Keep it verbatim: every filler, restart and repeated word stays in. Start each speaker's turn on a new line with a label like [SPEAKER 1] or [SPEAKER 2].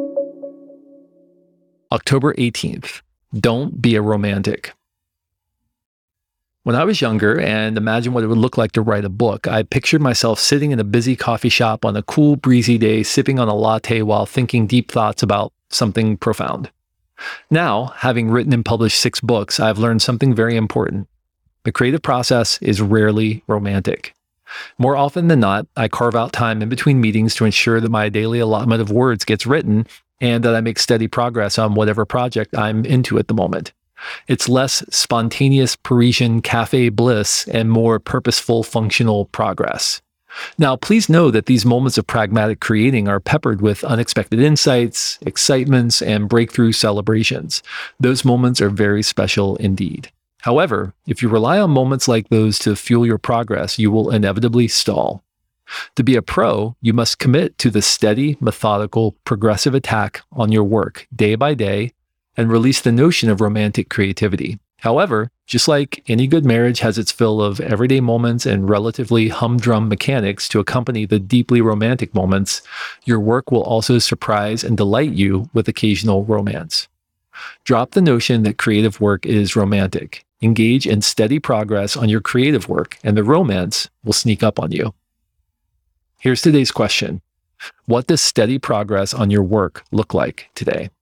[SPEAKER 1] October eighteenth, don't be a romantic. When I was younger and imagined what it would look like to write a book, I pictured myself sitting in a busy coffee shop on a cool, breezy day, sipping on a latte while thinking deep thoughts about something profound. Now, having written and published six books, I've learned something very important. The creative process is rarely romantic. More often than not, I carve out time in between meetings to ensure that my daily allotment of words gets written and that I make steady progress on whatever project I'm into at the moment. It's less spontaneous Parisian cafe bliss and more purposeful, functional progress. Now, please know that these moments of pragmatic creating are peppered with unexpected insights, excitements, and breakthrough celebrations. Those moments are very special indeed. However, if you rely on moments like those to fuel your progress, you will inevitably stall. To be a pro, you must commit to the steady, methodical, progressive attack on your work day by day and release the notion of romantic creativity. However, just like any good marriage has its fill of everyday moments and relatively humdrum mechanics to accompany the deeply romantic moments, your work will also surprise and delight you with occasional romance. Drop the notion that creative work is romantic. Engage in steady progress on your creative work, and the romance will sneak up on you. Here's today's question. What does steady progress on your work look like today?